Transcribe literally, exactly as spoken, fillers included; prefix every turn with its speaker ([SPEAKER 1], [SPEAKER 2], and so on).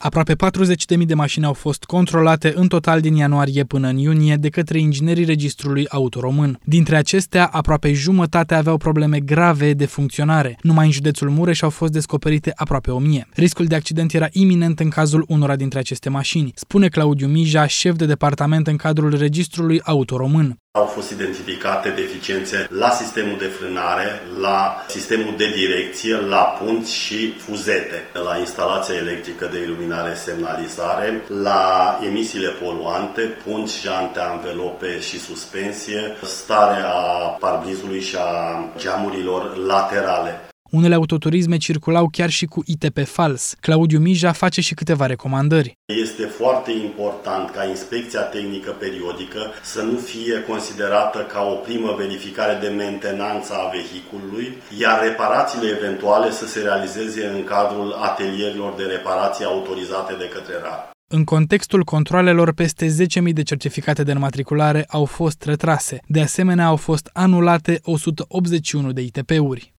[SPEAKER 1] Aproape patruzeci de mii de mașini au fost controlate în total din ianuarie până în iunie de către inginerii registrului auto român. Dintre acestea, aproape jumătate aveau probleme grave de funcționare. Numai în județul Mureș au fost descoperite aproape o mie. Riscul de accident era iminent în cazul unora dintre aceste mașini, spune Claudiu Mija, șef de departament în cadrul registrului auto român.
[SPEAKER 2] Au fost identificate deficiențe la sistemul de frânare, la sistemul de direcție, la punți și fuzete, la instalația electrică de iluminare semnalizare, la emisiile poluante, punți, jante, anvelope și suspensie, starea parbrizului și a geamurilor laterale.
[SPEAKER 1] Unele autoturisme circulau chiar și cu I T P fals. Claudiu Mija face și câteva recomandări.
[SPEAKER 2] Este foarte important ca inspecția tehnică periodică să nu fie considerată ca o primă verificare de mentenanță a vehiculului, iar reparațiile eventuale să se realizeze în cadrul atelierilor de reparații autorizate de către R A R.
[SPEAKER 1] În contextul controalelor, peste zece mii de certificate de înmatriculare au fost retrase. De asemenea, au fost anulate o sută optzeci și unu de I T P-uri.